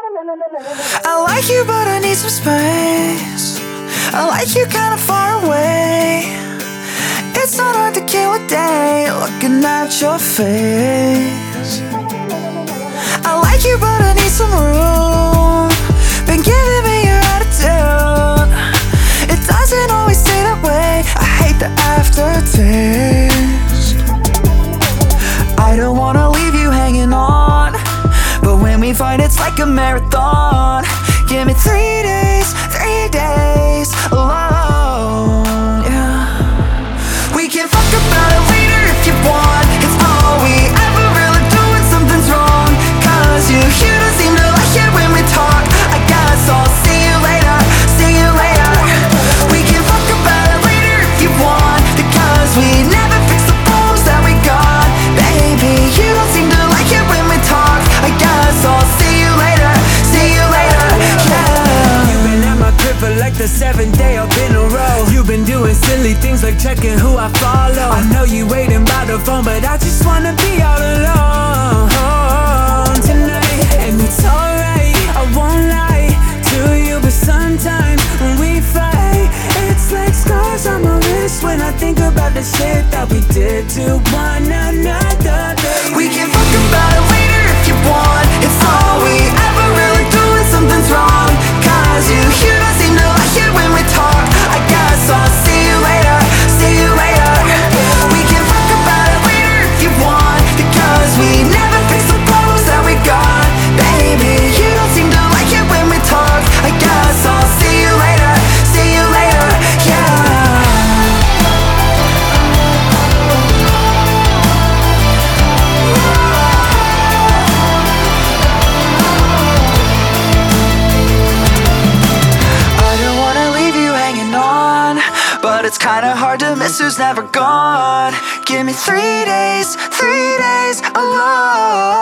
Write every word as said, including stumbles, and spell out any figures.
I like you, but I need some space. I like you kinda far away. It's not hard to kill a day looking at your face. I like you, but I need some room. Been giving me your attitude. It doesn't always stay that way. I hate the aftertaste. I don't wanna leave you hanging on, but when we fight it's like a marathon. Give me three days, three days alone, yeah. We can fuck about it later if you want. It's all we ever really do when something's wrong. Cause you, you don't seem to like it when we talk. I guess I'll see you later, see you later. We can fuck about it later if you want, because we never fix the problems that we got. Baby, you don't seem to like it when we talk. I guess I'll see you later, see you later, yeah. You've been at my crib for like the seventh day up in a row. You've been doing silly things like checking who I follow. I know you waiting by the phone, but I just wanna be all alone tonight. And it's alright, I won't lie to you, but sometimes when we fight, it's like scars on my wrist when I think about the shit that we did to one another, baby. We can fuck about it later if you want. It's all we ever really do when something's wrong. Cause you, you don't seem to like it when we talk. I guess I'll see you later, see you later. We can fuck about it later if you want, because we never fix the problems that we got. Baby, you don't seem to like it when we talk. I guess I'll see you later, see you later, yeah. But it's kinda hard to miss who's never gone. Give me three days, three days alone.